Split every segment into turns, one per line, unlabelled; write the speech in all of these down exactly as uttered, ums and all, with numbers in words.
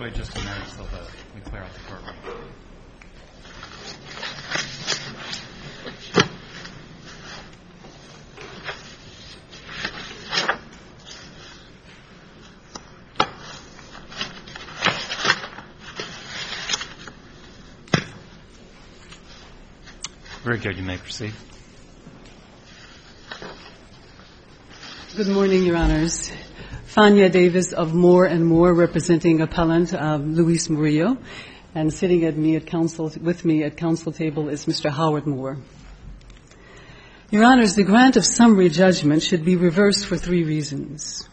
wait just a minute so that we clear out the courtroom. Very good. You may proceed.
Good morning, Your Honors. Fania Davis of Moore and Moore, representing appellant um, Luis Murillo, and sitting at me at counsel with me at counsel table is Mister Howard Moore. Your Honors, the grant of summary judgment should be reversed for three reasons.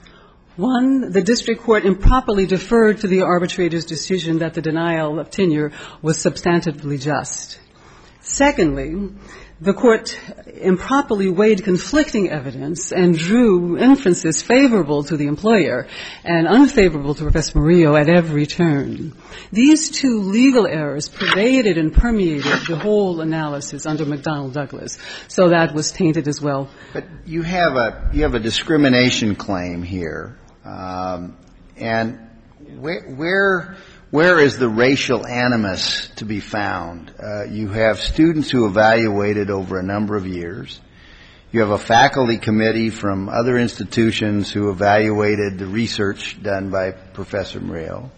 One, the district court improperly deferred to the arbitrator's decision that the denial of tenure was substantively just. Secondly, the court improperly weighed conflicting evidence and drew inferences favorable to the employer and unfavorable to Professor Murillo at every turn. These two legal errors pervaded and permeated the whole analysis under McDonnell Douglas, so that was tainted as well.
But you have a you have a discrimination claim here, um, and where where. Where is the racial animus to be found? Uh, you have students who evaluated over a number of years. You have a faculty committee from other institutions who evaluated the research done by Professor Murillo.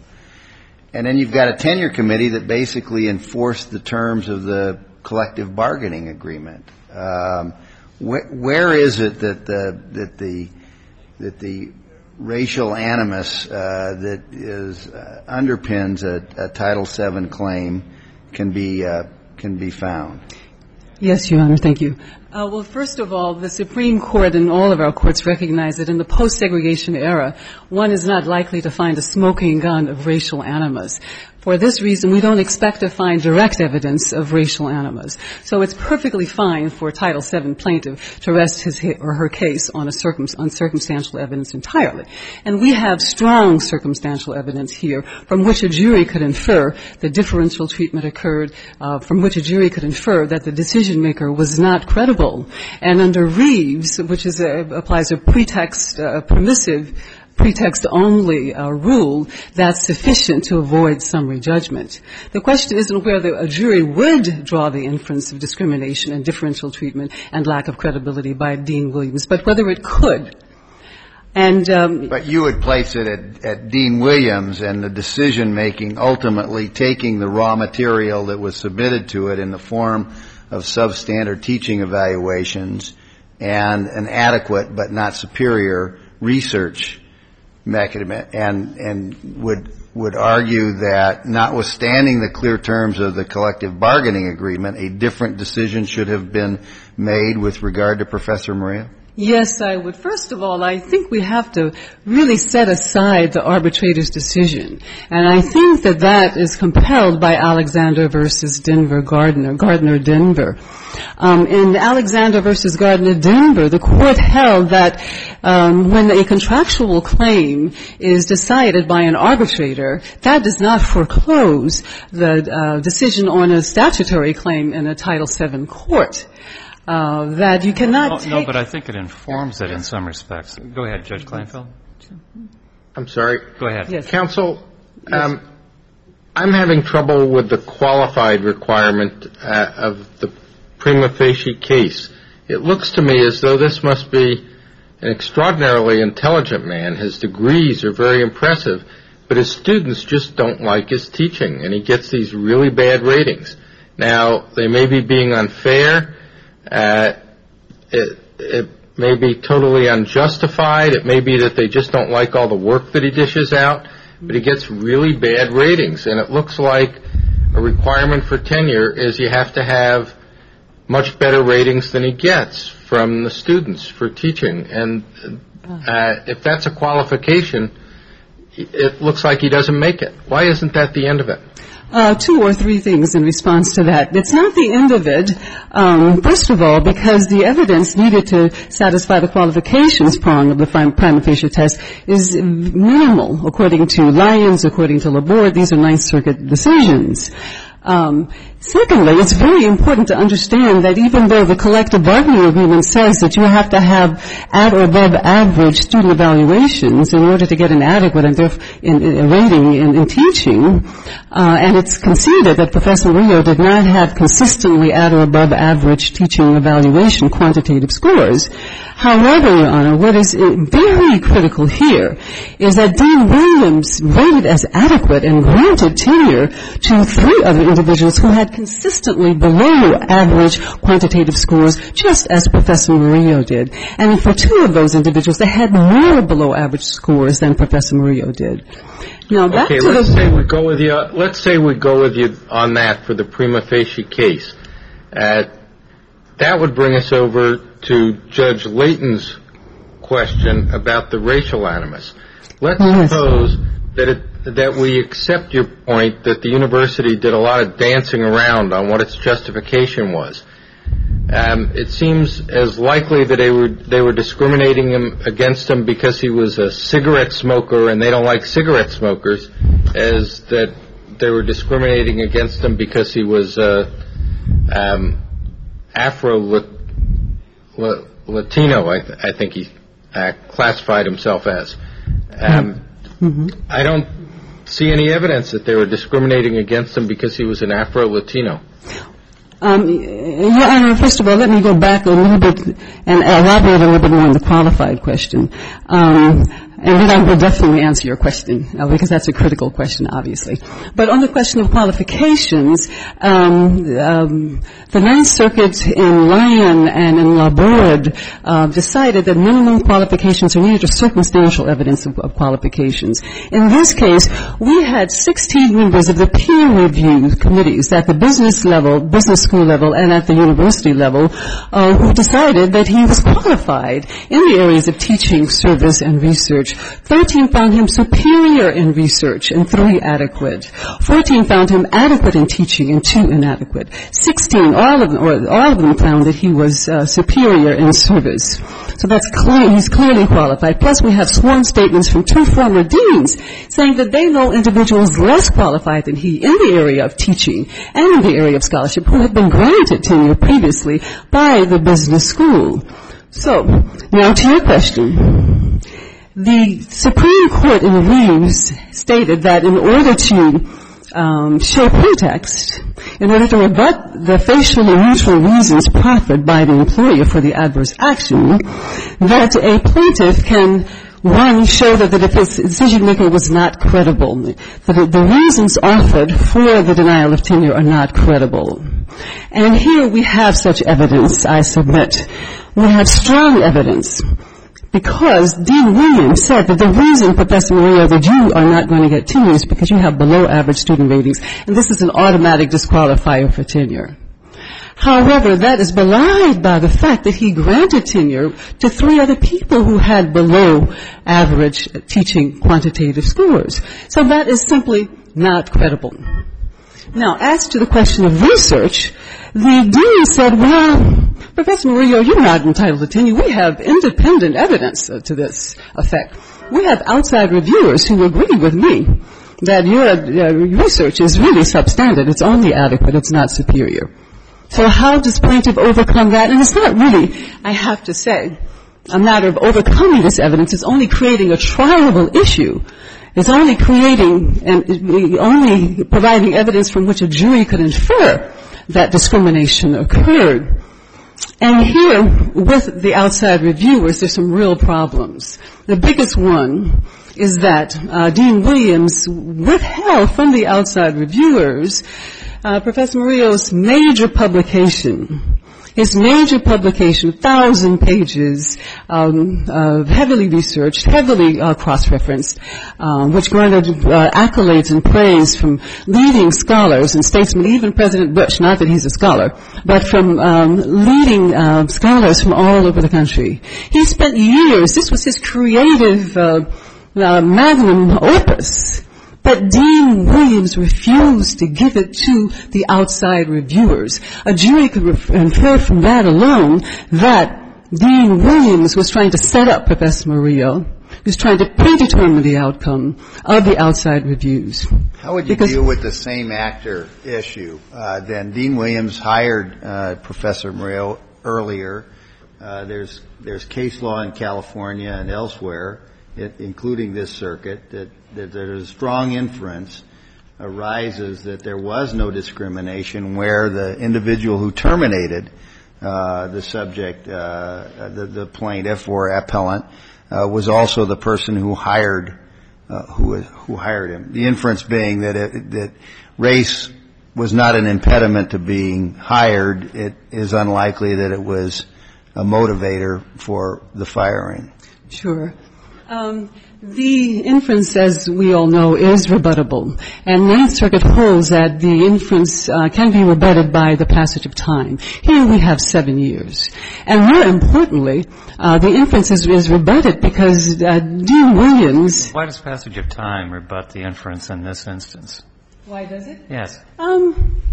And then you've got a tenure committee that basically enforced the terms of the collective bargaining agreement. Um, wh- where is it that the, that the, that the racial animus uh, that is uh, underpins a, a Title seven claim can be uh, can be found?
Yes, Your Honor. Thank you. Uh, well, first of all, the Supreme Court and all of our courts recognize that in the post-segregation era, one is not likely to find a smoking gun of racial animus. For this reason, we don't expect to find direct evidence of racial animus. So it's perfectly fine for a Title seven plaintiff to rest his or her case on a circum- on circumstantial evidence entirely. And we have strong circumstantial evidence here from which a jury could infer the differential treatment occurred, uh, from which a jury could infer that the decision maker was not credible. And under Reeves, which is a, applies a pretext, uh, permissive pretext-only uh, rule, that's sufficient to avoid summary judgment. The question isn't whether a jury would draw the inference of discrimination and differential treatment and lack of credibility by Dean Williams, but whether it could. And um,
but you would place it at, at Dean Williams and the decision-making ultimately taking the raw material that was submitted to it in the form of substandard teaching evaluations and an adequate but not superior research mechanism, and and would would argue that notwithstanding the clear terms of the collective bargaining agreement, a different decision should have been made with regard to Professor Murillo?
Yes, I would. First of all, I think we have to really set aside the arbitrator's decision. And I think that that is compelled by Alexander versus Denver Gardner, Gardner Denver. Um, in Alexander versus Gardner Denver, the court held that um, when a contractual claim is decided by an arbitrator, that does not foreclose the uh, decision on a statutory claim in a Title seven court. Uh, that you cannot
no,
take...
No, but I think it informs it in some respects. Go ahead, Judge Kleinfeld.
I'm sorry.
Go ahead.
Yes.
Counsel, um, I'm having trouble with the qualified requirement uh, of the prima facie case. It looks to me as though this must be an extraordinarily intelligent man. His degrees are very impressive, but his students just don't like his teaching, and he gets these really bad ratings. Now, they may be being unfair. Uh, it, it may be totally unjustified. It may be that they just don't like all the work that he dishes out, but he gets really bad ratings. And it looks like a requirement for tenure is you have to have much better ratings than he gets from the students for teaching. And uh, if that's a qualification, it looks like he doesn't make it. Why isn't that the end of it?
Uh, two or three things in response to that. It's not the end of it, um, first of all, because the evidence needed to satisfy the qualifications prong of the prima facie test is minimal, according to Lyons, according to Laborde. These are Ninth Circuit decisions. Um, Secondly, it's very important to understand that even though the collective bargaining agreement says that you have to have at or above average student evaluations in order to get an adequate and in, in, rating in, in teaching, uh, and it's conceded that Professor Murillo did not have consistently at or above average teaching evaluation quantitative scores. However, Your Honor, what is very critical here is that Dean Williams rated as adequate and granted tenure to three other individuals who had consistently below average quantitative scores, just as Professor Murillo did. And for two of those individuals, they had more below average scores than Professor Murillo did. Now, back
okay,
to
let's
the...
say we go with you. Let's say we go with you on that for the prima facie case. Uh, that would bring us over to Judge Layton's question about the racial animus. Let's
yes.
suppose that it, that we accept your point that the university did a lot of dancing around on what its justification was. Um, it seems as likely that they were they were discriminating him, against him because he was a cigarette smoker and they don't like cigarette smokers, as that they were discriminating against him because he was uh, um, Afro-Latino, I, th- I think he uh, classified himself as. Um, mm-hmm. I don't see any evidence that they were discriminating against him because he was an Afro-Latino.
Um, Your Honor, first of all, let me go back a little bit and elaborate a little bit more on the qualified question. Um, and then I will definitely answer your question, uh, because that's a critical question, obviously. But on the question of qualifications, um, um, the Ninth Circuit in Lyon and in Laborde uh, decided that minimum qualifications are needed or circumstantial evidence of, of qualifications. In this case, we had sixteen members of the peer review committees at the business level, business school level, and at the university level uh, who decided that he was qualified in the areas of teaching, service, and research. Thirteen found him superior in research and three adequate. Fourteen found him adequate in teaching and two inadequate. Sixteen, all of them, or all of them found that he was uh, superior in service. So that's clear. He's clearly qualified. Plus, we have sworn statements from two former deans saying that they know individuals less qualified than he in the area of teaching and in the area of scholarship who had been granted tenure previously by the business school. So, now to your question. The Supreme Court in Reeves stated that in order to um, show pretext, in order to rebut the facially neutral reasons proffered by the employer for the adverse action, that a plaintiff can, one, show that the decision maker was not credible, that the reasons offered for the denial of tenure are not credible. And here we have such evidence, I submit. We have strong evidence. Because Dean Williams said that the reason, Professor Murillo, that you are not going to get tenure is because you have below average student ratings, and this is an automatic disqualifier for tenure. However, that is belied by the fact that he granted tenure to three other people who had below average teaching quantitative scores. So that is simply not credible. Now, as to the question of research, the dean said, well, Professor Murillo, you're not entitled to tenure. We have independent evidence uh, to this effect. We have outside reviewers who agree with me that your uh, research is really substandard. It's only adequate. It's not superior. So how does plaintiff overcome that? And it's not really, I have to say, a matter of overcoming this evidence. It's only creating a triable issue. It's only creating and only providing evidence from which a jury could infer that discrimination occurred. And here, with the outside reviewers, there's some real problems. The biggest one is that uh, Dean Williams withheld from the outside reviewers uh, Professor Murillo's major publication. His major publication, a thousand pages, um, uh, heavily researched, heavily uh, cross-referenced, um, which garnered uh, accolades and praise from leading scholars and statesmen, even President Bush, not that he's a scholar, but from um, leading uh, scholars from all over the country. He spent years, this was his creative uh, uh, magnum opus. But Dean Williams refused to give it to the outside reviewers. A jury could infer from that alone that Dean Williams was trying to set up Professor Murillo who's trying to predetermine the outcome of the outside reviews.
How would you
Because
deal with the same actor issue? Uh, then Dean Williams hired uh, Professor Murillo earlier. Uh, there's there's case law in California and elsewhere, it, including this circuit, that, that there's a strong inference arises that there was no discrimination where the individual who terminated uh, the subject, uh, the, the plaintiff or appellant, uh, was also the person who hired uh, who who hired him. The inference being that it, that race was not an impediment to being hired. It is unlikely that it was a motivator for the firing.
Sure. Um, the inference, as we all know, is rebuttable. And Ninth Circuit holds that the inference uh, can be rebutted by the passage of time. Here we have seven years. And more importantly, uh, the inference is, is rebutted because uh, Dean Williams...
Why does passage of time rebut the inference in this instance?
Why does it?
Yes.
Um...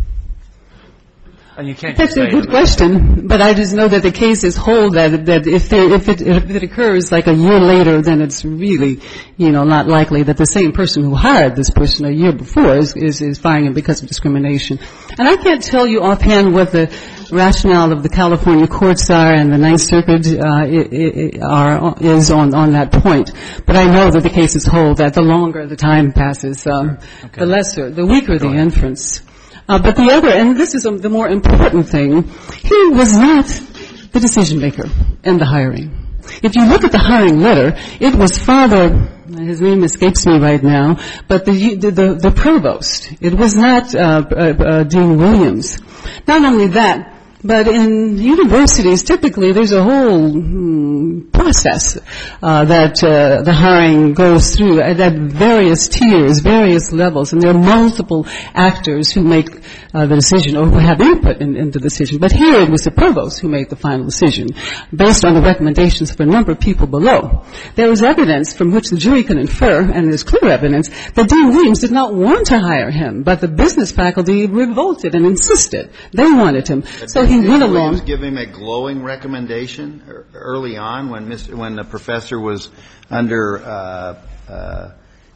And you can't
That's
just
a
say
good question, but I just know that the cases hold that that if there, if it if it occurs like a year later, then it's really, you know, not likely that the same person who hired this person a year before is is, is firing him because of discrimination. And I can't tell you offhand what the rationale of the California courts are and the Ninth Circuit uh, it, it are is on on that point. But I know that the cases hold that the longer the time passes, um,
okay.
the lesser, the weaker the inference. Uh, but the other, and this is a, the more important thing, he was not the decision maker in the hiring. If you look at the hiring letter, it was Father, his name escapes me right now, but the the, the, the provost. It was not uh, uh, uh, Dean Williams. Not only that, but in universities, typically there's a whole hmm, process uh, that uh, the hiring goes through at, at various tiers, various levels, and there are multiple actors who make uh, the decision or who have input in, in the decision. But here it was the provost who made the final decision based on the recommendations of a number of people below. There was evidence from which the jury can infer, and there's clear evidence, that Dean Williams did not want to hire him, but the business faculty revolted and insisted. They wanted him. So he went along.
Williams give him a glowing recommendation early on when Mister when the professor was under uh, uh,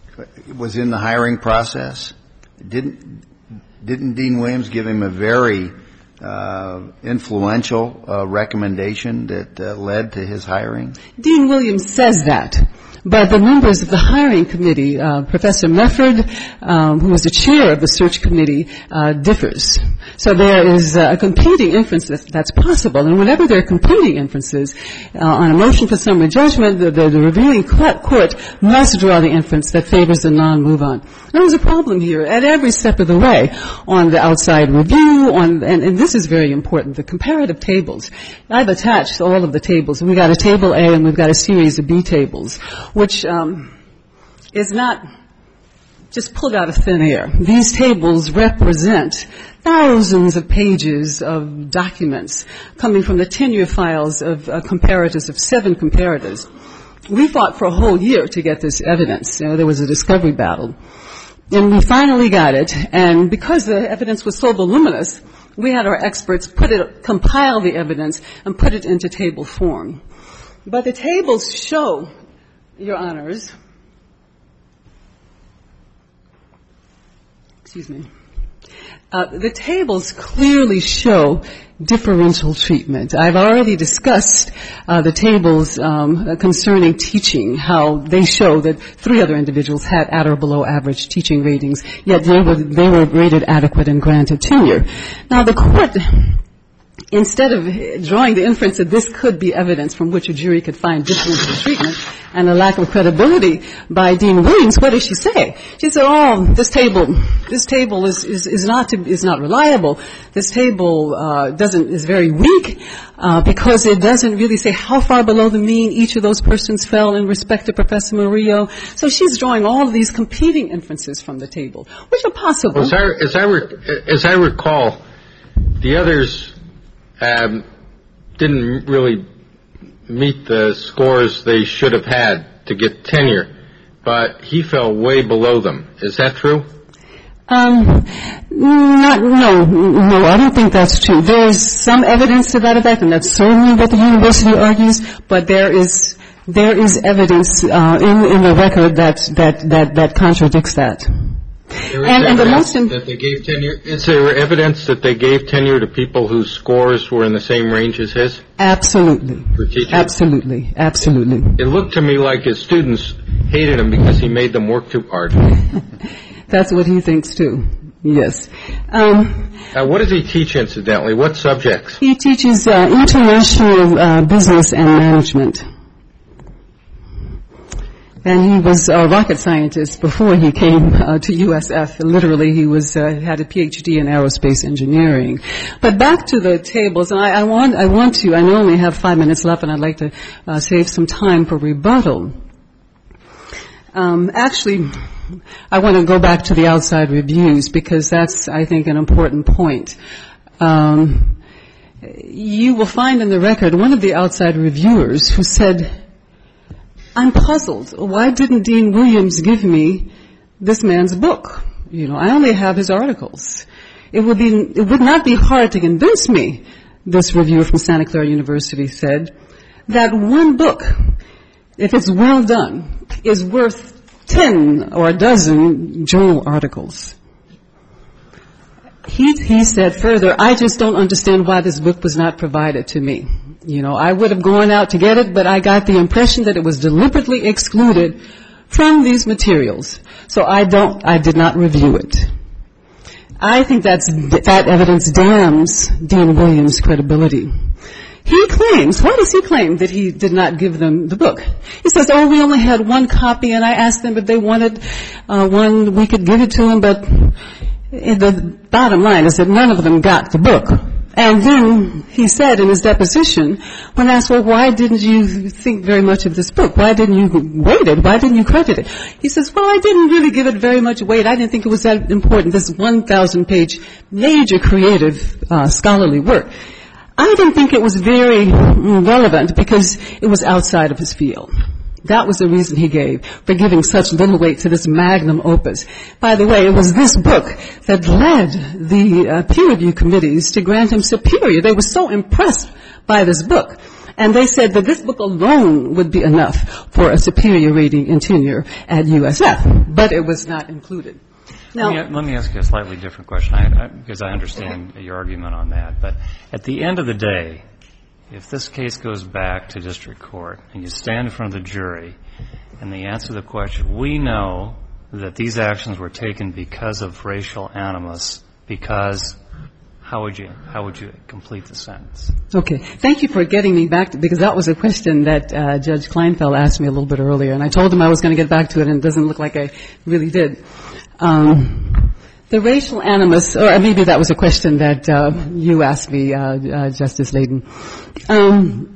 was in the hiring process. Didn't didn't Dean Williams give him a very uh, influential uh, recommendation that uh, led to his hiring?
Dean Williams says that. But the members of the hiring committee, uh, Professor Mefford, um, who was the chair of the search committee, uh, differs. So there is uh, a competing inference that, that's possible. And whenever there are competing inferences uh, on a motion for summary judgment, the, the, the reviewing court must draw the inference that favors the non-move-on. There was a problem here at every step of the way on the outside review, on, and, and this is very important, the comparative tables. I've attached all of the tables. We've got a table A and we've got a series of B tables, which um, is not just pulled out of thin air. These tables represent thousands of pages of documents coming from the tenure files of uh, comparators, of seven comparators. We fought for a whole year to get this evidence. You know, there was a discovery battle. And we finally got it, and because the evidence was so voluminous, we had our experts put it, compile the evidence and put it into table form. But the tables show, Your Honors, excuse me, uh, the tables clearly show differential treatment. I've already discussed uh, the tables um, concerning teaching, how they show that three other individuals had at or below average teaching ratings, yet they were, they were rated adequate and granted tenure. Now, the court, instead of drawing the inference that this could be evidence from which a jury could find differential treatment and a lack of credibility by Dean Williams, what does she say? She said, oh, this table, this table is, is, is not, to, is not reliable. This table, uh, doesn't, is very weak, uh, because it doesn't really say how far below the mean each of those persons fell in respect to Professor Murillo. So she's drawing all of these competing inferences from the table, which are possible.
As I, as I, re- as I recall, the others Um, didn't really meet the scores they should have had to get tenure, but he fell way below them. Is that true?
Um, not, no, no, I don't think that's true. There is some evidence to that effect, and that's certainly what the university argues, but there is There is evidence uh, in, in the record that, that, that, that contradicts that.
There is
and, and the
evidence
most
that they gave tenure. Is there evidence that they gave tenure to people whose scores were in the same range as his?
Absolutely.
For teachers?
Absolutely. Absolutely.
It looked to me like his students hated him because he made them work too hard.
That's what he thinks too. Yes. Um,
uh, what does he teach, incidentally? What subjects?
He teaches uh, international uh, business and management. And he was a rocket scientist before he came uh, to U S F. Literally, he was uh, had a P H D in aerospace engineering. But back to the tables, and I, I want I want to. I know I only have five minutes left, and I'd like to uh, save some time for rebuttal. Um, actually, I want to go back to the outside reviews because that's, I think, an important point. Um, you will find in the record one of the outside reviewers who said, I'm puzzled. Why didn't Dean Williams give me this man's book? You know, I only have his articles. It would be, it would not be hard to convince me, this reviewer from Santa Clara University said, that one book, if it's well done, is worth ten or a dozen journal articles. He, he said further, I just don't understand why this book was not provided to me. You know, I would have gone out to get it, but I got the impression that it was deliberately excluded from these materials. So I don't, I did not review it. I think that's, that evidence damns Dean Williams' credibility. He claims, why does he claim that he did not give them the book? He says, oh, we only had one copy, and I asked them if they wanted uh, one, we could give it to them, but the bottom line is that none of them got the book. And then he said in his deposition, when asked, well, why didn't you think very much of this book? Why didn't you weight it? Why didn't you credit it? He says, well, I didn't really give it very much weight. I didn't think it was that important, this one thousand page major creative uh, scholarly work. I didn't think it was very relevant because it was outside of his field. That was the reason he gave for giving such little weight to this magnum opus. By the way, it was this book that led the uh, peer review committees to grant him superior. They were so impressed by this book. And they said that this book alone would be enough for a superior rating and tenure at U S F. But it was not included. Now,
let me, let me ask you a slightly different question, I, I, because I understand your argument on that. But at the end of the day, if this case goes back to district court and you stand in front of the jury and they answer the question, we know that these actions were taken because of racial animus, because how would you how would you complete the sentence?
Okay. Thank you for getting me back to, because that was a question that uh, Judge Kleinfeld asked me a little bit earlier, and I told him I was going to get back to it, and it doesn't look like I really did. Um, the racial animus, or maybe that was a question that uh, you asked me, uh, uh, Justice Layden. Um,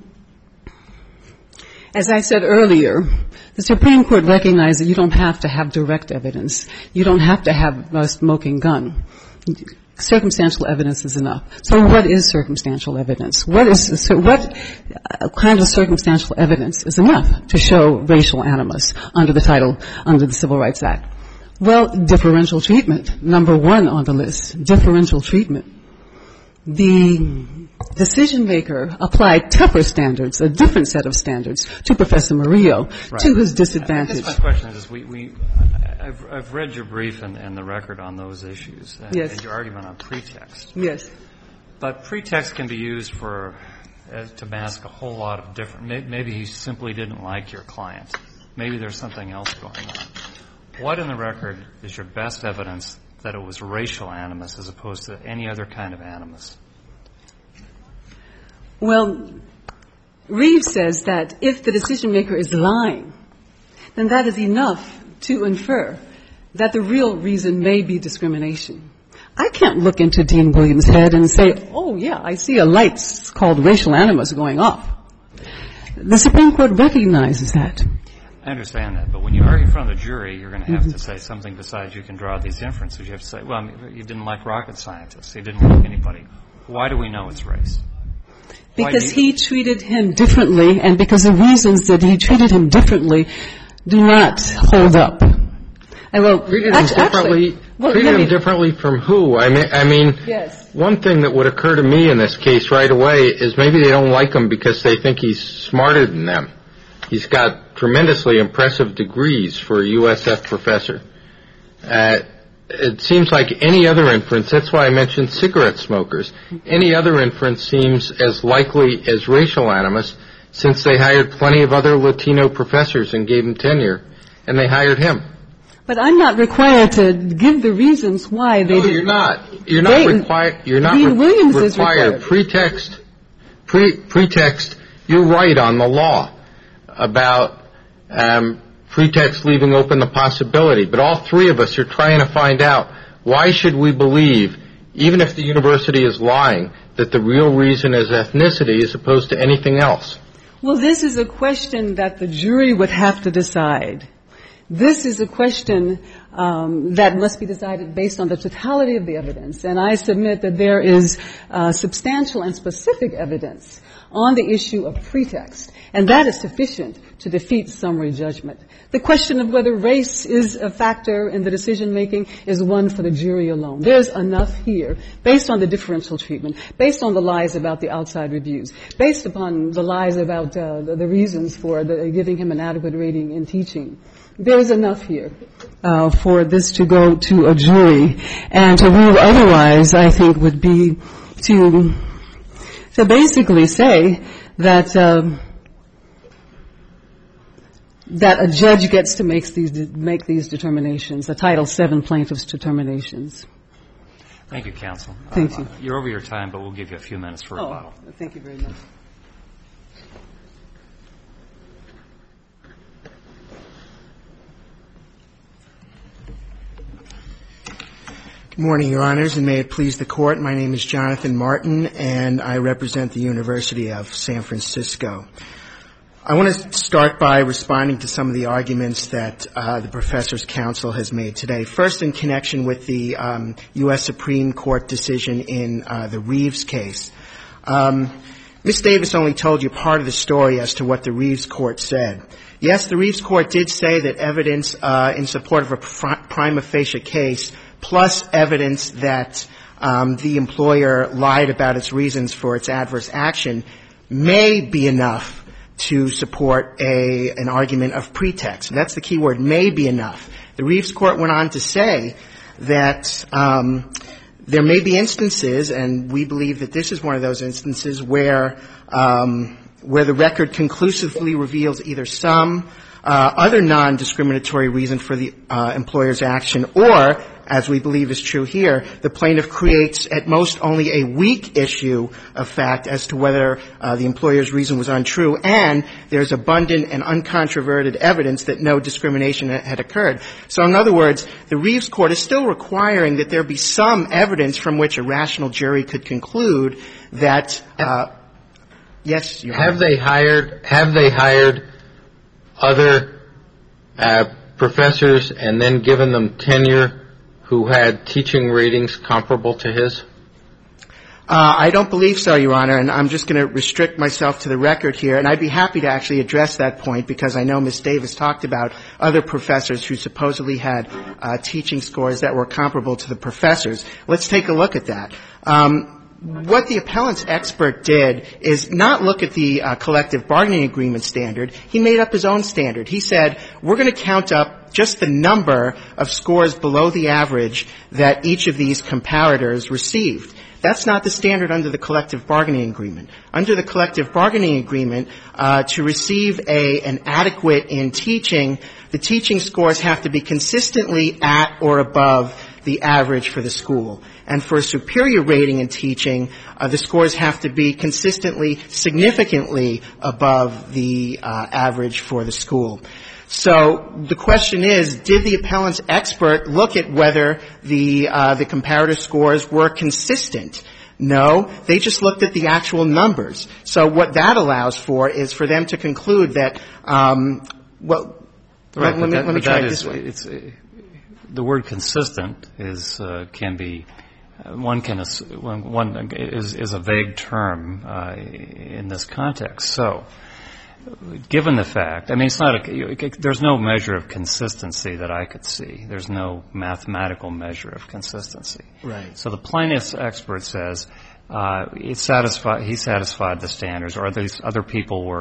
as I said earlier, the Supreme Court recognized that you don't have to have direct evidence. You don't have to have a smoking gun. Circumstantial evidence is enough. So what is circumstantial evidence? What is, so what kind of circumstantial evidence is enough to show racial animus under the title, under the Civil Rights Act? Well, differential treatment, number one on the list, differential treatment. The decision maker applied tougher standards, a different set of standards, to Professor Murillo, right, to his disadvantage.
I guess my question is, we, we, I've, I've read your brief and, and the record on those issues, and,
yes,
and your argument on pretext.
Yes.
But pretext can be used for uh, to mask a whole lot of different. Maybe, maybe he simply didn't like your client. Maybe there's something else going on. What in the record is your best evidence that it was racial animus as opposed to any other kind of animus?
Well, Reeves says that if the decision maker is lying, then that is enough to infer that the real reason may be discrimination. I can't look into Dean Williams' head and say, oh, yeah, I see a light called racial animus going off. The Supreme Court recognizes that.
I understand that, but when you argue in front of the jury, you're going to have mm-hmm. to say something besides you can draw these inferences. You have to say, well, you didn't like rocket scientists. You didn't like anybody. Why do we know it's race?
Because he treated him differently, and because the reasons that he treated him differently do not hold up. I will
treated
actually,
him differently.
Actually, well,
treated
me,
him differently from who? I mean, I mean,
yes.
One thing that would occur to me in this case right away is maybe they don't like him because they think he's smarter than them. He's got tremendously impressive degrees for a U S F professor. Uh, it seems like any other inference, that's why I mentioned cigarette smokers, any other inference seems as likely as racial animus, since they hired plenty of other Latino professors and gave them tenure, and they hired him.
But I'm not required to give the reasons why they
no,
did.
you're not. You're not
they,
required. You're not
Dean
re-
Williams
required.
is required.
Pretext. Pre- pretext. You're right on the law about um, pretext leaving open the possibility. But all three of us are trying to find out, why should we believe, even if the university is lying, that the real reason is ethnicity as opposed to anything else?
Well, this is a question that the jury would have to decide. This is a question um, that must be decided based on the totality of the evidence. And I submit that there is uh, substantial and specific evidence on the issue of pretext, and that is sufficient to defeat summary judgment. The question of whether race is a factor in the decision-making is one for the jury alone. There's enough here, based on the differential treatment, based on the lies about the outside reviews, based upon the lies about uh, the, the reasons for the, giving him an adequate rating in teaching. There's enough here uh, for this to go to a jury, and to rule otherwise, I think, would be to to basically say that um, that a judge gets to make these make these determinations, the Title seven plaintiff's determinations.
Thank you, counsel.
Thank
uh,
you.
You're over your time, but we'll give you a few minutes for
Oh,
rebuttal.
thank you very much.
Good morning, Your Honors, and may it please the Court. My name is Jonathan Martin, and I represent the University of San Francisco. I want to start by responding to some of the arguments that uh, the Professor's Counsel has made today. First, in connection with the um, U S Supreme Court decision in uh, the Reeves case. Um, Miz Davis only told you part of the story as to what the Reeves court said. Yes, the Reeves court did say that evidence uh, in support of a prima facie case plus evidence that um, the employer lied about its reasons for its adverse action may be enough to support a an argument of pretext. And that's the key word, may be enough. The Reeves court went on to say that um, there may be instances, and we believe that this is one of those instances, where um, where the record conclusively reveals either some uh, other non-discriminatory reason for the uh, employer's action, or, as we believe is true here, the plaintiff creates at most only a weak issue of fact as to whether uh, the employer's reason was untrue, and there's abundant and uncontroverted evidence that no discrimination had occurred. So in other words, the Reeves court is still requiring that there be some evidence from which a rational jury could conclude that uh, yes, Your Honor.
Have they hired have they hired other uh, professors and then given them tenure who had teaching ratings comparable to his?
Uh, I don't believe so, Your Honor, and I'm just going to restrict myself to the record here, and I'd be happy to actually address that point because I know Miz Davis talked about other professors who supposedly had uh, teaching scores that were comparable to the professors. Let's take a look at that. Um, What the appellant's expert did is not look at the uh, collective bargaining agreement standard. He made up his own standard. He said, we're going to count up just the number of scores below the average that each of these comparators received. That's not the standard under the collective bargaining agreement. Under the collective bargaining agreement, uh, to receive a, an adequate in teaching, the teaching scores have to be consistently at or above the average for the school. And for a superior rating in teaching, uh, the scores have to be consistently, significantly above the uh, average for the school. So the question is, did the appellant's expert look at whether the uh, the comparator scores were consistent? No, they just looked at the actual numbers. So what that allows for is for them to conclude that, um, well,
right,
let, let me,
that,
let me try it
is,
this way.
It's, uh, the word consistent is uh, can be uh, one can one, one is is a vague term uh, in this context. So, given the fact, I mean, it's not a, there's no measure of consistency that I could see. There's no mathematical measure of consistency.
Right.
So the plaintiff's expert says uh, it satisfied he satisfied the standards, or these other people were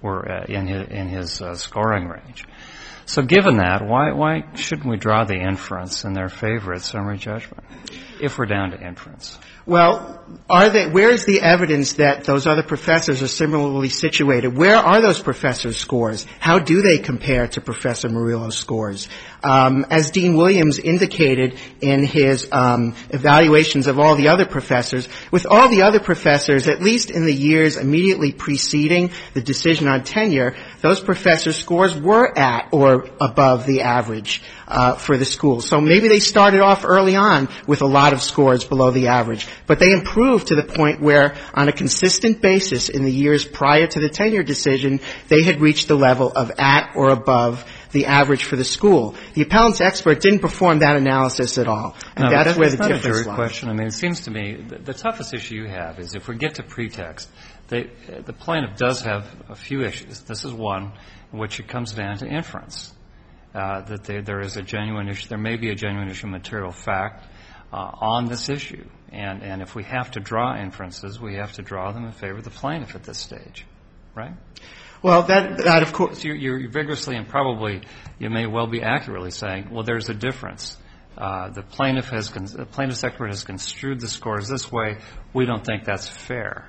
were uh, in his, in his uh, scoring range. So given that, why why shouldn't we draw the inference in their favor at summary judgment, if we're down to inference?
Well, are they, where is the evidence that those other professors are similarly situated? Where are those professors' scores? How do they compare to Professor Murillo's scores? Um, as Dean Williams indicated in his um, evaluations of all the other professors, with all the other professors, at least in the years immediately preceding the decision on tenure, those professors' scores were at or above the average uh, for the school. So maybe they started off early on with a lot of scores below the average, but they improved to the point where, on a consistent basis in the years prior to the tenure decision, they had reached the level of at or above the average for the school. The appellant's expert didn't perform that analysis at all, and
no,
that's,
that's
where the
not
difference
a jury
lies.
question. I mean, it seems to me the, the toughest issue you have is if we get to pretext, they, the plaintiff does have a few issues. This is one in which it comes down to inference, uh, that they, there is a genuine issue, there may be a genuine issue of material fact uh, on this issue. And, and if we have to draw inferences, we have to draw them in favor of the plaintiff at this stage, right?
Well, that, that of course.
So you're, you're vigorously and probably you may well be accurately saying, well, there's a difference. Uh, the plaintiff has, the plaintiff's expert has construed the scores this way. We don't think that's fair.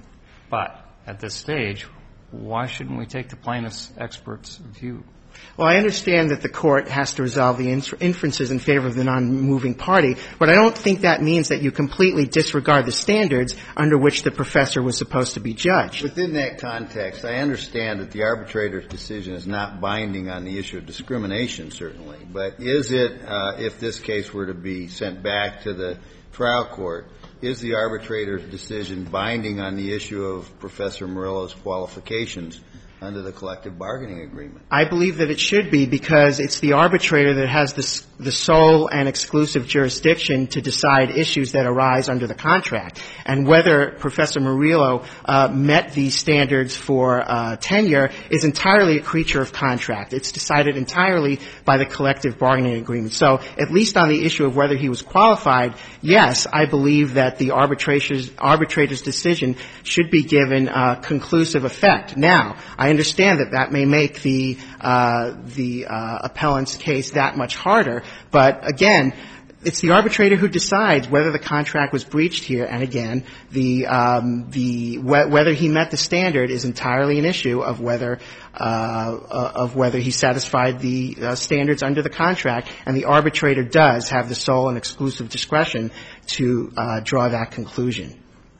But at this stage, why shouldn't we take the plaintiff's expert's view?
Well, I understand that the court has to resolve the inferences in favor of the non-moving party, but I don't think that means that you completely disregard the standards under which the professor was supposed to be judged.
Within that context, I understand that the arbitrator's decision is not binding on the issue of discrimination, certainly. But is it, uh, if this case were to be sent back to the trial court, is the arbitrator's decision binding on the issue of Professor Murillo's qualifications under the collective bargaining agreement?
I believe that it should be, because it's the arbitrator that has the, the sole and exclusive jurisdiction to decide issues that arise under the contract. And whether Professor Murillo uh, met these standards for uh, tenure is entirely a creature of contract. It's decided entirely by the collective bargaining agreement. So at least on the issue of whether he was qualified, yes, I believe that the arbitrator's, arbitrator's decision should be given uh, conclusive effect. Now, I understand that that may make the uh, the uh, appellant's case that much harder, but again, it's the arbitrator who decides whether the contract was breached here, and again, the um, the wh- whether he met the standard is entirely an issue of whether uh, uh, of whether he satisfied the uh, standards under the contract, and the arbitrator does have the sole and exclusive discretion to uh, draw that conclusion.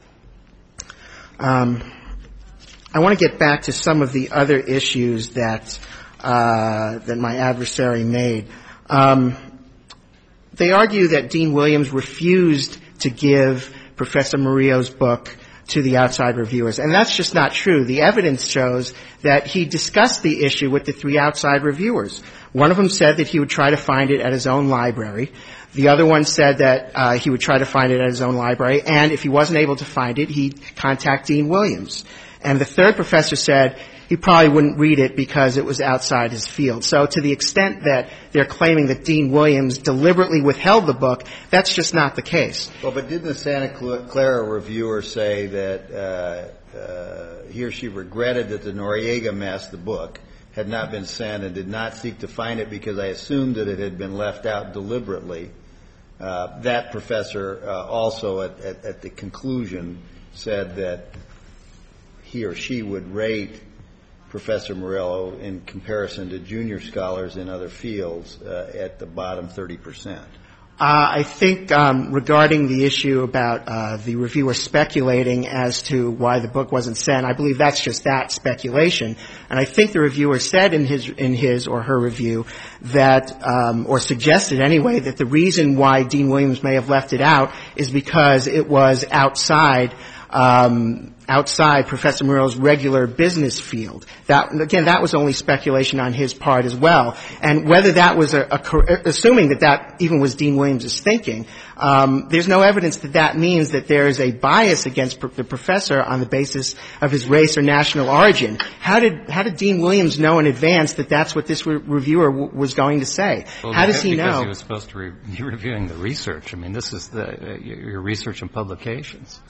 Um, I want to get back to some of the other issues that uh, that my adversary made. Um, they argue that Dean Williams refused to give Professor Murillo's book to the outside reviewers, and that's just not true. The evidence shows that he discussed the issue with the three outside reviewers. One of them said that he would try to find it at his own library. The other one said that uh, he would try to find it at his own library, and if he wasn't able to find it, he'd contact Dean Williams. And the third professor said he probably wouldn't read it because it was outside his field. So to the extent that they're claiming that Dean Williams deliberately withheld the book, that's just not the case.
Well, but didn't the Santa Clara reviewer say that uh, uh, he or she regretted that the Noriega mess, the book, had not been sent and did not seek to find it because I assumed that it had been left out deliberately? Uh, that professor uh, also at, at, at the conclusion said that he or she would rate Professor Murillo in comparison to junior scholars in other fields uh, at the bottom thirty percent.
Uh, I think um, regarding the issue about uh, the reviewer speculating as to why the book wasn't sent, I believe that's just that, speculation. And I think the reviewer said in his in his or her review that, um, or suggested anyway, that the reason why Dean Williams may have left it out is because it was outside um outside Professor Murillo's regular business field. That, again, that was only speculation on his part as well. And whether that was a, a assuming that that even was Dean Williams' thinking, um, there's no evidence that that means that there is a bias against pr- the professor on the basis of his race or national origin. How did how did Dean Williams know in advance that that's what this re- reviewer w- was going to say?
Well,
how does he know?
Because he was supposed to re- be reviewing the research. I mean, this is the uh, your research and publications.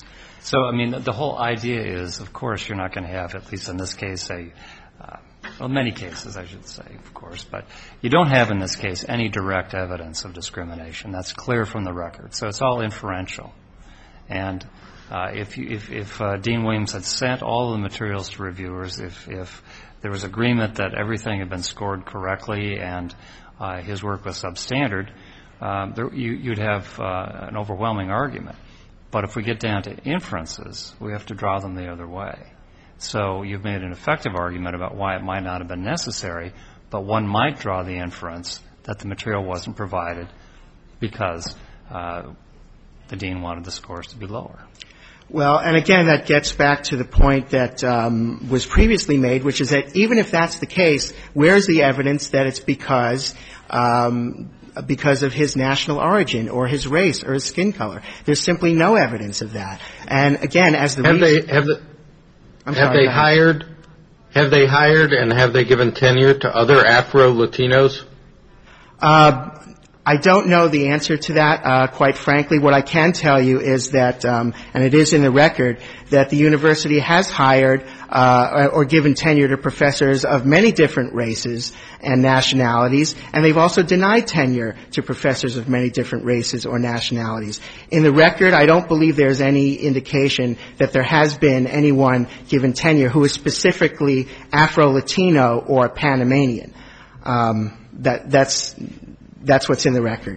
So, I mean, the, the whole idea is, of course, you're not going to have, at least in this case, a, uh, well, many cases, I should say, of course, but you don't have in this case any direct evidence of discrimination. That's clear from the record. So it's all inferential. And uh, if, you, if, if uh, Dean Williams had sent all the materials to reviewers, if, if there was agreement that everything had been scored correctly and uh, his work was substandard, um, there, you, you'd have uh, an overwhelming argument. But if we get down to inferences, we have to draw them the other way. So you've made an effective argument about why it might not have been necessary, but one might draw the inference that the material wasn't provided because uh, the dean wanted the scores to be lower.
Well, and again, that gets back to the point that um, was previously made, which is that even if that's the case, where's the evidence that it's because um, because of his national origin or his race or his skin color? There's simply no evidence of that. And again, as the
have
reason,
they have the,
I'm
have
sorry,
they hired have they hired and have they given tenure to other Afro-Latinos?
Uh, I don't know the answer to that, uh, quite frankly. What I can tell you is that, um, and it is in the record, that the university has hired uh, or given tenure to professors of many different races and nationalities, and they've also denied tenure to professors of many different races or nationalities. In the record, I don't believe there's any indication that there has been anyone given tenure who is specifically Afro-Latino or Panamanian. Um, that, that's... That's what's in the record.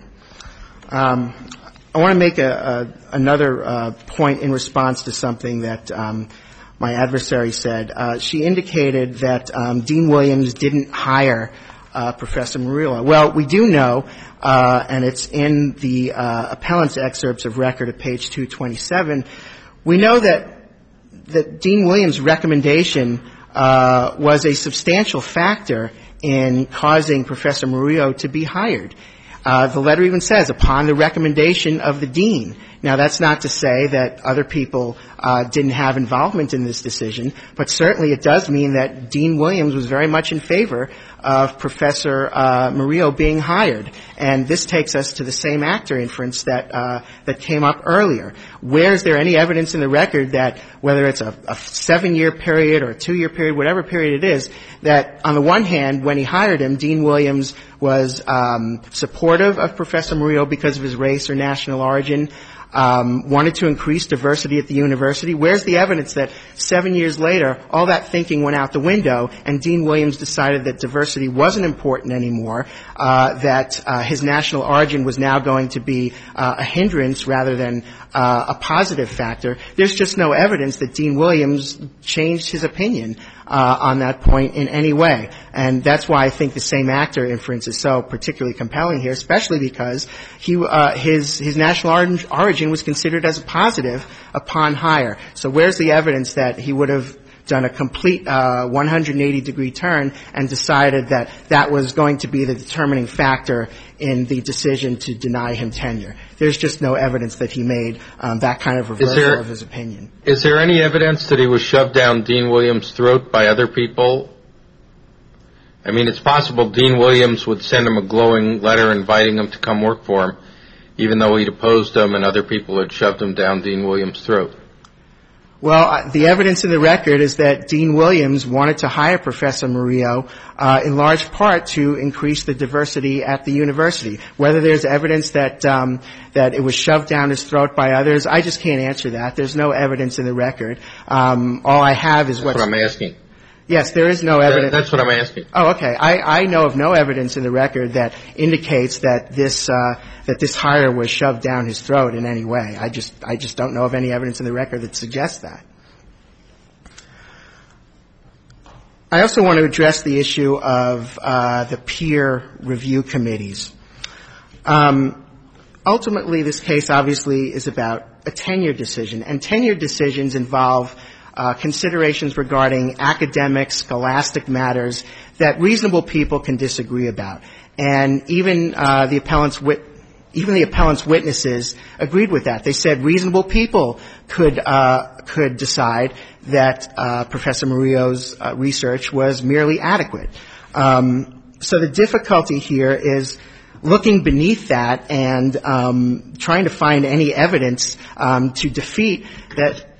Um, I want to make a, a, another uh, point in response to something that um, my adversary said. Uh, she indicated that um, Dean Williams didn't hire uh, Professor Murillo. Well, we do know, uh, and it's in the uh, appellant's excerpts of record at page two twenty-seven, we know that, that Dean Williams' recommendation uh, was a substantial factor in causing Professor Murillo to be hired. Uh, the letter even says, upon the recommendation of the dean. Now, that's not to say that other people uh, didn't have involvement in this decision, but certainly it does mean that Dean Williams was very much in favor of Professor uh, Murillo being hired. And this takes us to the same actor inference that uh, that came up earlier. Where is there any evidence in the record that, whether it's a, a seven-year period or a two-year period, whatever period it is, that on the one hand, when he hired him, Dean Williams was um, supportive of Professor Murillo because of his race or national origin, um, wanted to increase diversity at the university? Where's the evidence that seven years later, all that thinking went out the window and Dean Williams decided that diversity wasn't important anymore, uh, that uh, his national origin was now going to be uh, a hindrance rather than uh, a positive factor? There's just no evidence that Dean Williams changed his opinion uh, on that point in any way. And that's why I think the same actor inference is so particularly compelling here, especially because he, uh, his, his national origin was considered as a positive upon hire. So where's the evidence that he would have done a complete uh, one hundred eighty degree turn and decided that that was going to be the determining factor in the decision to deny him tenure? There's just no evidence that he made um, that kind of reversal
there,
of his opinion.
Is there any evidence that he was shoved down Dean Williams' throat by other people? I mean, it's possible Dean Williams would send him a glowing letter inviting him to come work for him, even though he'd opposed him and other people had shoved him down Dean Williams' throat.
Well, the evidence in the record is that Dean Williams wanted to hire Professor Murillo uh, in large part to increase the diversity at the university. Whether there's evidence that um, that it was shoved down his throat by others, I just can't answer that. There's no evidence in the record. Um, all I have is
what's... That's what I'm asking.
Yes, there is no evidence.
That's what I'm asking.
Oh, okay. I, I know of no evidence in the record that indicates that this uh, that this hire was shoved down his throat in any way. I just I just don't know of any evidence in the record that suggests that. I also want to address the issue of uh, the peer review committees. Um, ultimately, this case obviously is about a tenure decision, and tenure decisions involve Uh, considerations regarding academic, scholastic matters that reasonable people can disagree about. And even uh, the appellant's wit- even the appellant's witnesses agreed with that. They said reasonable people could uh, could decide that uh, Professor Murillo's uh, research was merely adequate. Um, so the difficulty here is looking beneath that and um, trying to find any evidence um, to defeat that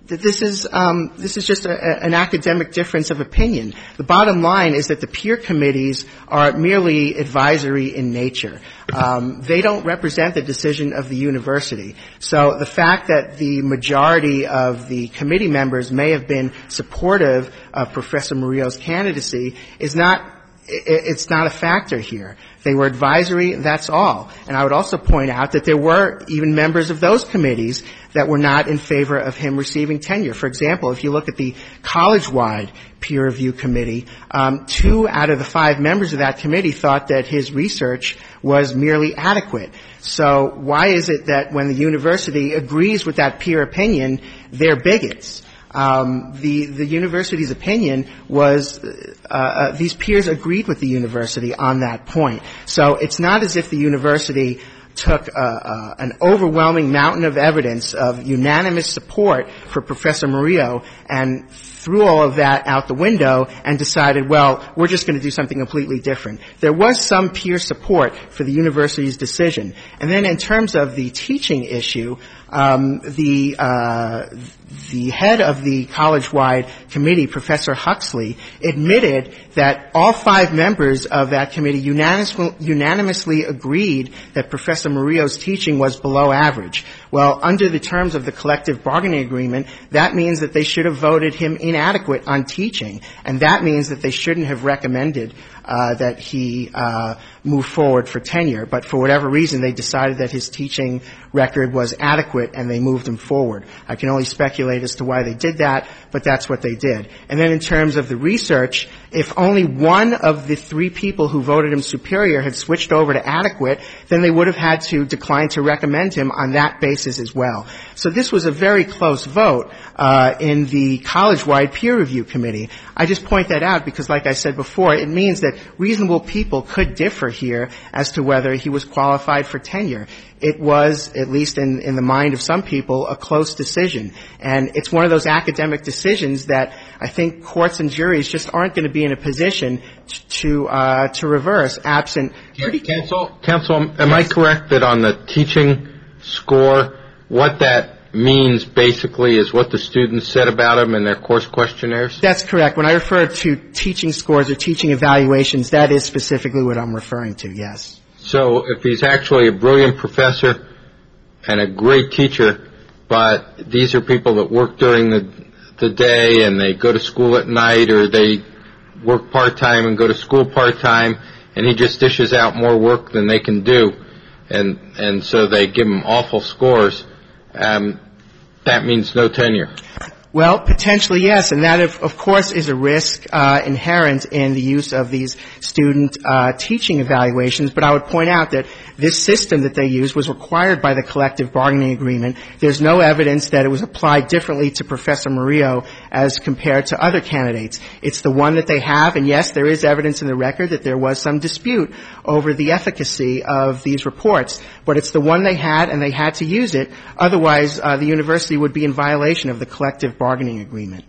that this is um, this is just a, a, an academic difference of opinion. The bottom line is that the peer committees are merely advisory in nature. Um, they don't represent the decision of the university. So the fact that the majority of the committee members may have been supportive of Professor Murillo's candidacy is not it's not a factor here. They were advisory, that's all. And I would also point out that there were even members of those committees that were not in favor of him receiving tenure. For example, if you look at the college-wide peer review committee, um, two out of the five members of that committee thought that his research was merely adequate. So why is it that when the university agrees with that peer opinion, they're bigots? Um, the, the university's opinion was uh, uh, these peers agreed with the university on that point. So it's not as if the university took uh, uh, an overwhelming mountain of evidence of unanimous support for Professor Murillo and threw all of that out the window and decided, well, we're just going to do something completely different. There was some peer support for the university's decision. And then in terms of the teaching issue, um, the uh, the head of the college-wide committee, Professor Huxley, admitted that all five members of that committee unanimously, unanimously agreed that Professor Murillo's teaching was below average. Well, under the terms of the collective bargaining agreement, that means that they should have voted him inadequate on teaching, and that means that they shouldn't have recommended uh, that he uh, move forward for tenure. But for whatever reason, they decided that his teaching record was adequate, and they moved him forward. I can only speculate as to why they did that, but that's what they did. And then in terms of the research, if only one of the three people who voted him superior had switched over to adequate, then they would have had to decline to recommend him on that basis as well. So this was a very close vote uh, in the college-wide peer review committee. I just point that out because, like I said before, it means that reasonable people could differ here as to whether he was qualified for tenure. It was, at least in, in the mind of some people, a close decision. And it's one of those academic decisions that I think courts and juries just aren't going to be in a position to uh, to reverse absent. Pretty
Counsel, Counsel, am I correct that on the teaching score, what that means basically is what the students said about him in their course questionnaires?
That's correct. When I refer to teaching scores or teaching evaluations, that is specifically what I'm referring to, yes.
So if he's actually a brilliant professor and a great teacher, but these are people that work during the the day and they go to school at night, or they work part-time and go to school part-time, and he just dishes out more work than they can do, and and so they give him awful scores, um, that means no tenure.
Well, potentially, yes, and that, of, of course, is a risk uh, inherent in the use of these student uh, teaching evaluations. But I would point out that this system that they used was required by the collective bargaining agreement. There's no evidence that it was applied differently to Professor Murillo as compared to other candidates. It's the one that they have, and yes, there is evidence in the record that there was some dispute over the efficacy of these reports. But it's the one they had, and they had to use it. Otherwise, uh, the university would be in violation of the collective bargaining agreement.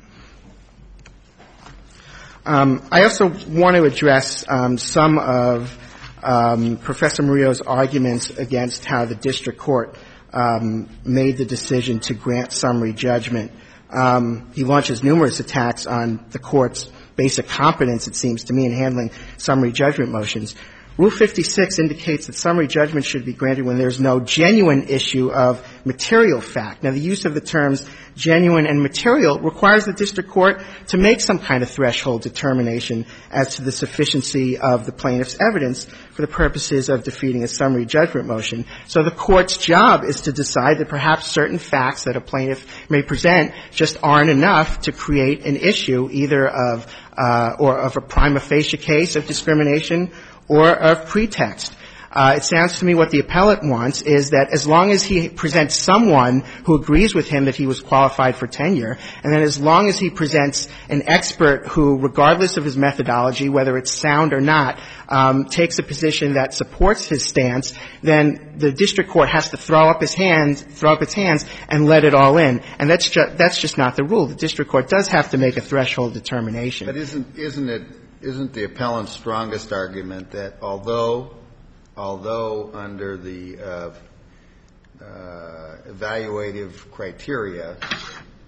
Um, I also want to address um, some of um, Professor Murillo's arguments against how the district court um, made the decision to grant summary judgment. Um, he launches numerous attacks on the court's basic competence, it seems to me, in handling summary judgment motions. Rule fifty-six indicates that summary judgment should be granted when there's no genuine issue of material fact. Now, the use of the terms genuine and material requires the district court to make some kind of threshold determination as to the sufficiency of the plaintiff's evidence for the purposes of defeating a summary judgment motion. So the court's job is to decide that perhaps certain facts that a plaintiff may present just aren't enough to create an issue either of uh, or of a prima facie case of discrimination or of pretext. Uh, it sounds to me what the appellate wants is that as long as he presents someone who agrees with him that he was qualified for tenure, and then as long as he presents an expert who, regardless of his methodology, whether it's sound or not, um, takes a position that supports his stance, then the district court has to throw up his hands, throw up its hands, and let it all in. And that's just that's just not the rule. The district court does have to make a threshold determination.
But isn't isn't it isn't the appellant's strongest argument that although although under the uh, uh, evaluative criteria,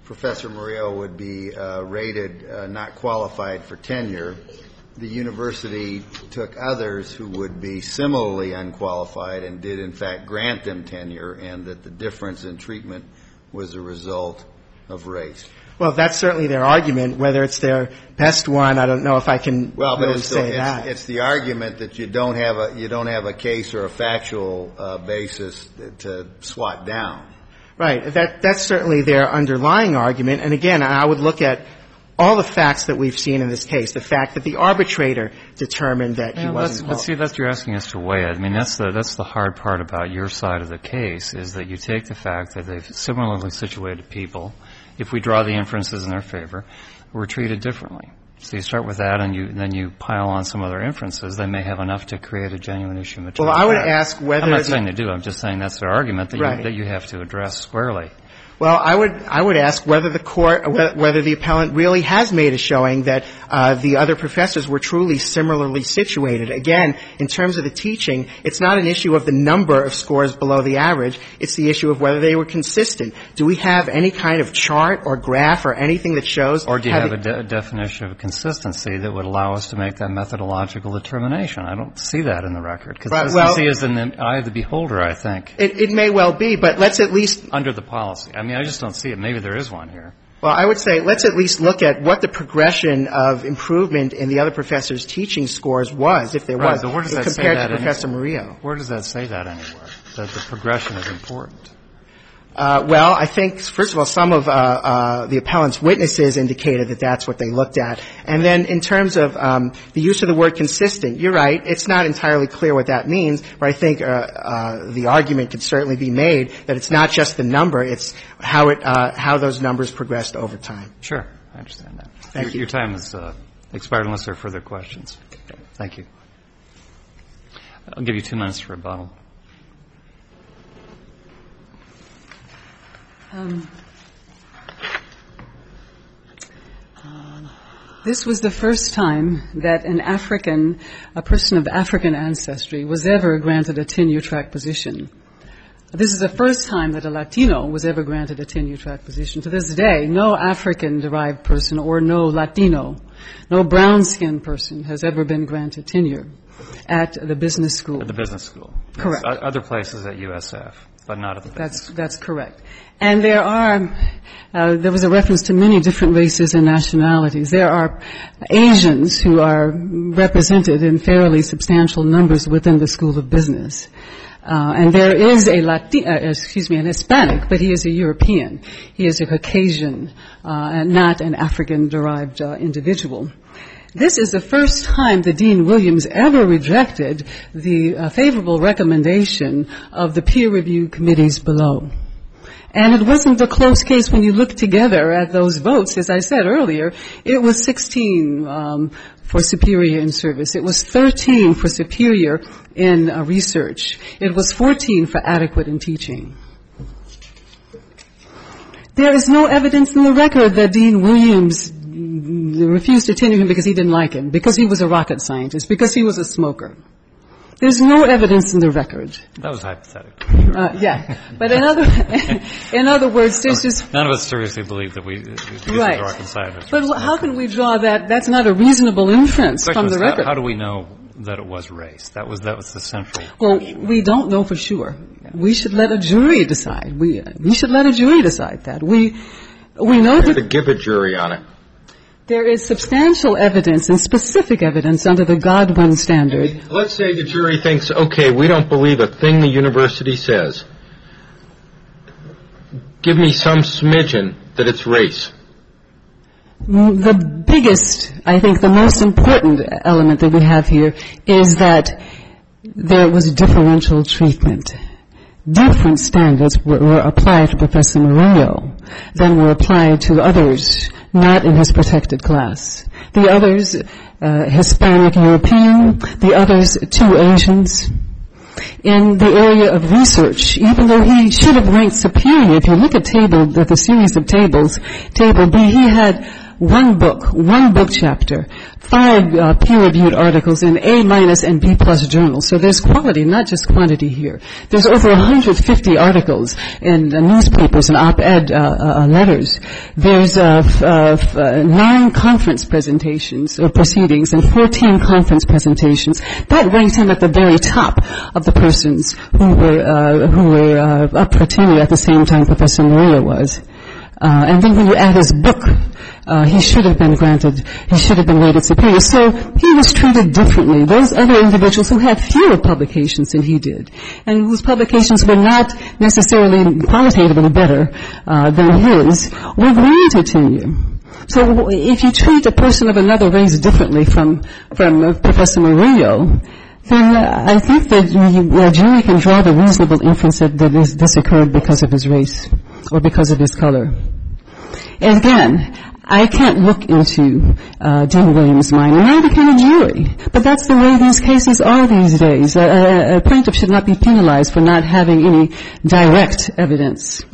Professor Murillo would be uh, rated uh, not qualified for tenure, the university took others who would be similarly unqualified and did, in fact, grant them tenure, and that the difference in treatment was a result of race.
Well, that's certainly their argument. Whether it's their best one, I don't know if I can
well, but
really
it's,
say
it's,
that.
It's the argument that you don't have a you don't have a case or a factual uh, basis to swat down.
Right. That that's certainly their underlying argument. And again, I would look at all the facts that we've seen in this case. The fact that the arbitrator determined that he
yeah,
wasn't.
But see, that's you're asking us to weigh it. I mean, that's the that's the hard part about your side of the case is that you take the fact that they've similarly situated people. If we draw the inferences in their favor, we're treated differently. So you start with that, and you then you pile on some other inferences. They may have enough to create a genuine issue material.
Well, I would ask whether
I'm not
the,
saying they do. I'm just saying that's their argument that,
right.
you, that you have to address squarely.
Well, I would I would ask whether the court whether the appellant really has made a showing that uh, the other professors were truly similarly situated. Again, in terms of the teaching, it's not an issue of the number of scores below the average. It's the issue of whether they were consistent. Do we have any kind of chart or graph or anything that shows?
Or do you have a, de- a definition of consistency that would allow us to make that methodological determination? I don't see that in the record. Consistency
right, well,
is in the eye of the beholder, I think.
It, it may well be, but let's at least
under the policy. I mean, I just don't see it. Maybe there is one here.
Well, I would say let's at least look at what the progression of improvement in the other professors' teaching scores was, if there
right,
was,
but where does that
compared
say that
to Professor
anywhere?
Murillo.
Where does that say that anywhere, that the progression is important?
Uh, well, I think, first of all, some of uh, uh, the appellant's witnesses indicated that that's what they looked at. And then in terms of um, the use of the word consistent, you're right. It's not entirely clear what that means, but I think uh, uh, the argument could certainly be made that it's not just the number, it's how it uh, how those numbers progressed over time.
Sure. I understand that.
Thank
your,
you.
Your time has uh, expired unless there are further questions. Thank you. I'll give you two minutes for rebuttal.
Um, uh, this was the first time that an African, a person of African ancestry, was ever granted a tenure-track position. This is the first time that a Latino was ever granted a tenure-track position. To this day, no African-derived person or no Latino, no brown-skinned person has ever been granted tenure at the business school.
At the business school.
Correct.
Yes. Other places at U S F, but not at the business
That's
school.
that's correct. And there are, uh, there was a reference to many different races and nationalities. There are Asians who are represented in fairly substantial numbers within the School of Business. Uh, and there is a Latin, uh, excuse me, an Hispanic, but he is a European. He is a Caucasian, uh, and not an African-derived uh, individual. This is the first time that Dean Williams ever rejected the uh, favorable recommendation of the peer review committees below. And it wasn't a close case when you look together at those votes. As I said earlier, it was sixteen um, for superior in service. It was thirteen for superior in uh, research. It was fourteen for adequate in teaching. There is no evidence in the record that Dean Williams refused to tenure him because he didn't like him, because he was a rocket scientist, because he was a smoker. There's no evidence in the record.
That was hypothetical.
Uh, yeah. But in other, in other words, there's just...
None of us seriously believe that we, because
right.
of rocket scientists.
But how can we draw that? That's not a reasonable inference from the record.
How, how do we know that it was race? That was, that was the central...
Well, we don't know for sure. Yeah. We should let a jury decide. We, we should let a jury decide that. We, we know that...
To give a jury on it.
There is substantial evidence and specific evidence under the Godwin standard.
Let's say the jury thinks, okay, we don't believe a thing the university says. Give me some smidgen that it's race.
The biggest, I think the most important element that we have here is that there was differential treatment. Different standards were, were applied to Professor Murillo than were applied to others not in his protected class. The others, uh, Hispanic European, the others, two Asians. In the area of research, even though he should have ranked superior, if you look at table, at the series of tables, table B, he had one book, one book chapter, five uh, peer-reviewed articles in A-minus and B-plus journals. So there's quality, not just quantity here. There's over one hundred fifty articles in uh, newspapers and op-ed uh, uh, letters. There's uh, f- uh, f- uh, nine conference presentations or proceedings and fourteen conference presentations. That ranked him at the very top of the persons who were uh, who were uh, up for tenure at the same time Professor Murillo was. Uh, and then when you add his book, uh, he should have been granted, he should have been rated superior. So he was treated differently. Those other individuals who had fewer publications than he did, and whose publications were not necessarily qualitatively better uh, than his, were granted tenure. So if you treat a person of another race differently from, from uh, Professor Murillo, then uh, I think that the jury can draw the reasonable inference that, that this, this occurred because of his race or because of his color. And again, I can't look into uh, Dean Williams' mind, and neither can a jury. But that's the way these cases are these days. A, a, a plaintiff should not be penalized for not having any direct evidence.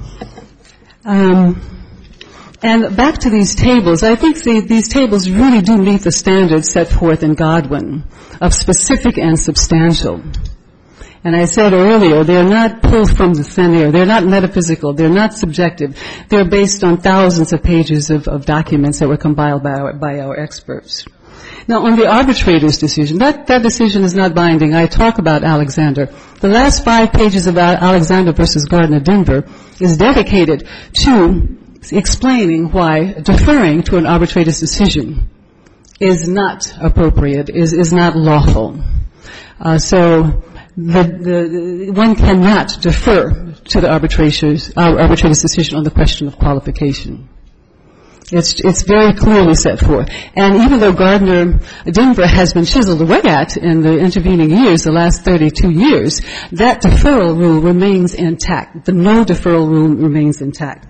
Um, and back to these tables, I think the, these tables really do meet the standards set forth in Godwin of specific and substantial. And I said earlier, they're not pulled from the thin air. They're not metaphysical. They're not subjective. They're based on thousands of pages of, of documents that were compiled by our, by our experts. Now, on the arbitrator's decision, that, that decision is not binding. I talk about Alexander. The last five pages of Alexander versus Gardner-Denver is dedicated to explaining why deferring to an arbitrator's decision is not appropriate, is, is not lawful. Uh, so the, the, one cannot defer to the arbitrator's, uh, arbitrator's decision on the question of qualification. It's, it's very clearly set forth. And even though Gardner-Denver has been chiseled away at in the intervening years, the last thirty-two years, that deferral rule remains intact. The no deferral rule remains intact.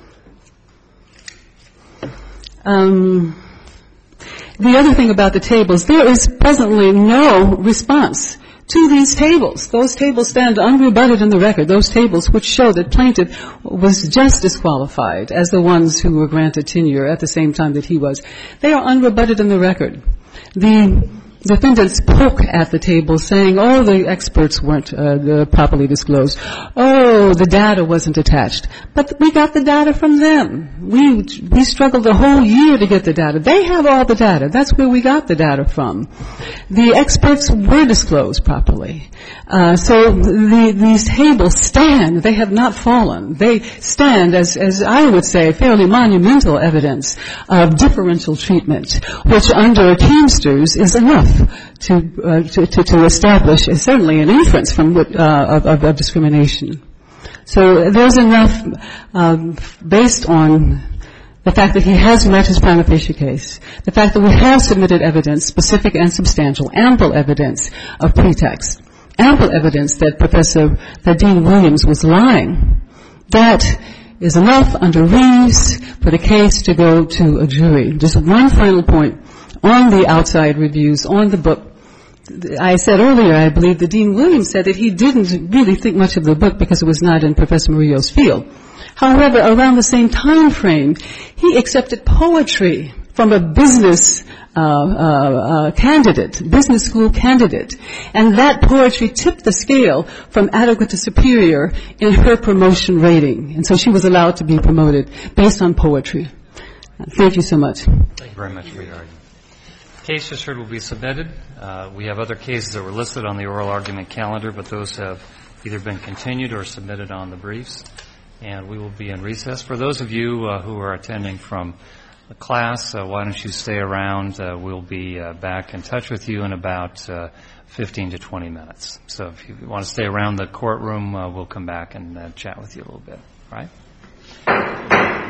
Um, the other thing about the tables, there is presently no response to these tables. Those tables stand unrebutted in the record. Those tables which show that plaintiff was just disqualified as the ones who were granted tenure at the same time that he was. They are unrebutted in the record. The defendants poke at the table saying, oh, the experts weren't uh, properly disclosed. Oh, the data wasn't attached. But we got the data from them. We we struggled the whole year to get the data. They have all the data. That's where we got the data from. The experts were disclosed properly. Uh, so the, these tables stand. They have not fallen. They stand as, as I would say, fairly monumental evidence of differential treatment, which under Teamsters is enough to, uh, to, to, to establish uh, certainly an inference from what, uh, of, of, of discrimination. So there's enough um, based on the fact that he has met his prima facie case, the fact that we have submitted evidence, specific and substantial, ample evidence of pretext, ample evidence that Professor, that Dean Williams was lying. That is enough under Reeves for the case to go to a jury. Just one final point on the outside reviews, on the book. I said earlier, I believe that Dean Williams said that he didn't really think much of the book because it was not in Professor Murillo's field. However, around the same time frame, he accepted poetry from a business uh, uh, uh, candidate, business school candidate, and that poetry tipped the scale from adequate to superior in her promotion rating, and so she was allowed to be promoted based on poetry. Thank you so much.
Thank you very much for your argument. The case just heard will be submitted. Uh, we have other cases that were listed on the oral argument calendar, but those have either been continued or submitted on the briefs, and we will be in recess. For those of you uh, who are attending from the class, uh, why don't you stay around? Uh, we'll be uh, back in touch with you in about uh, fifteen to twenty minutes. So if you want to stay around the courtroom, uh, we'll come back and uh, chat with you a little bit. All right?